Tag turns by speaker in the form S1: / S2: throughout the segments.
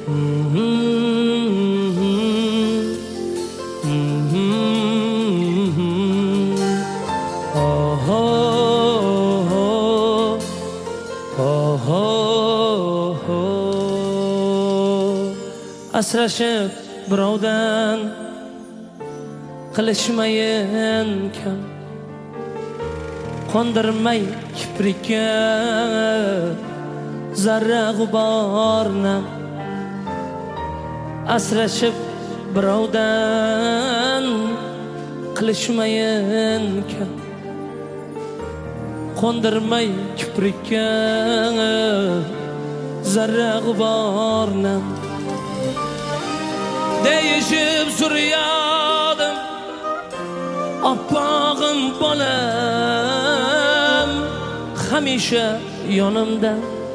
S1: Asrashib birovdan qilishmayin kam, qondirmay kiprikka zarra g'uborni. Asrashib birovdan qilishmayin kam, qondirmay kiprikka zarra g'uborni. Değişip sürüyadım Appağım bolam Hamişe yanımda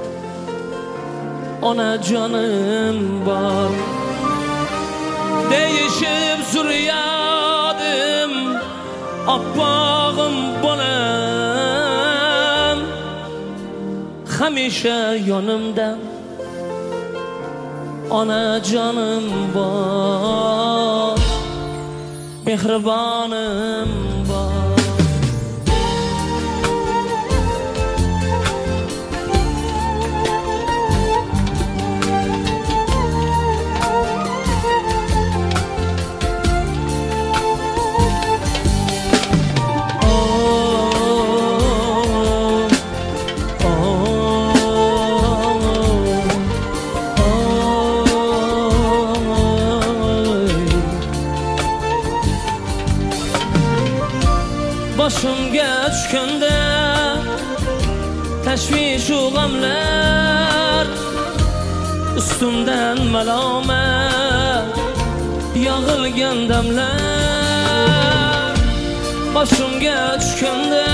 S1: Ona canım var. Değişip sürüyadım Appağım bolam Hamişe yanımda Ona canım var, mehribanım var. Başımga tushganda tashvish u g'amlar, ustimdan malomat yog'ilgan damlar. Başımga tushganda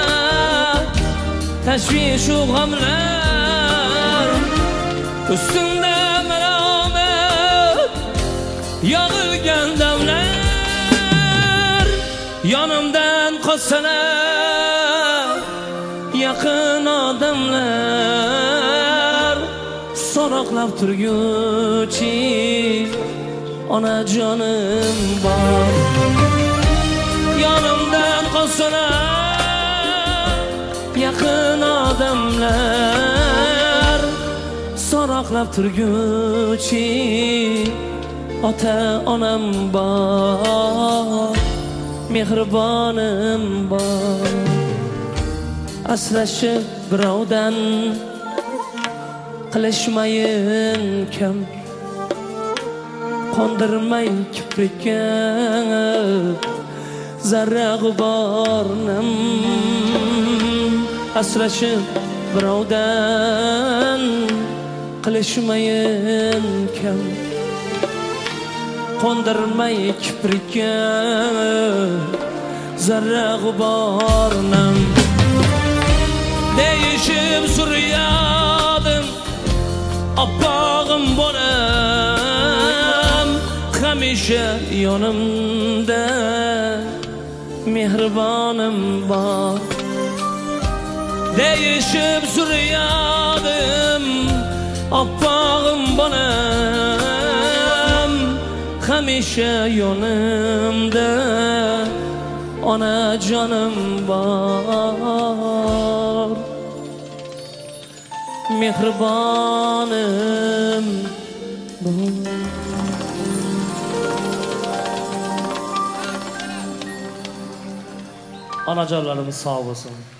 S1: tashvish u g'amlar, ustimdan malomat yog'ilgan damlar. Yanımdan qolsalar yaqin odamlar, so'roqlab turguchi onajonim bor. Yanımdan qolsalar yaqin odamlar, so'roqlab turguchi ota onam bor, mehribonim bor. Asrashib birovdan qilishmayin kam, qondirmay kiprikka zarra g'ubornim. Asrashib birovdan qilishmayin kam, qondirmay kiprikka zarra g'ubornim. Değişip sürüyadım Appağım bolam Hamişe yanımda mehribonim bor. Değişip sürüyadım Appağım bolam Hamişe yanımda ona canım var, mehribonim bor. Onajonlarimiz sog' bo'lsin.